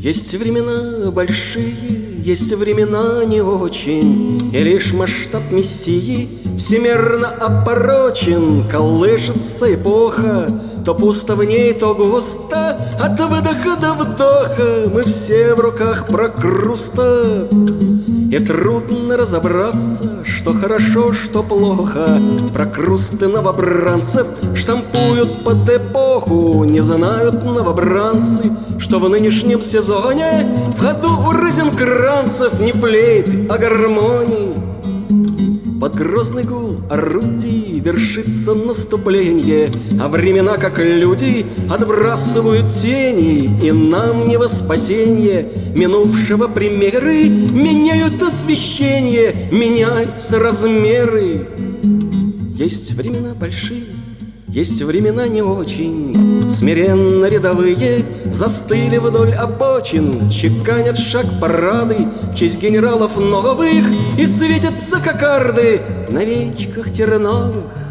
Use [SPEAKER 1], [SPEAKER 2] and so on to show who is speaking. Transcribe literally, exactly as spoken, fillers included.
[SPEAKER 1] Есть времена большие, есть времена не очень, и лишь масштаб мессии всемирно опорочен. Колышется эпоха, то пусто в ней, то густо, от выдоха до вдоха мы все в руках прокруста. И трудно разобраться, что хорошо, что плохо. Прокрусты новобранцев штампуют под эпоху. Не знают новобранцы, что в нынешнем сезоне в ходу у розенкранцев не флейты, а гармоний. Под грозный гул орудий вершится наступление, а времена, как люди, отбрасывают тени, и нам не во спасенье минувшего примеры меняют освещение, меняются размеры. Есть времена большие, есть времена не очень, смиренно рядовые застыли вдоль обочин, чеканят шаг парады в честь генералов новых и светятся кокарды на венчиках терновых.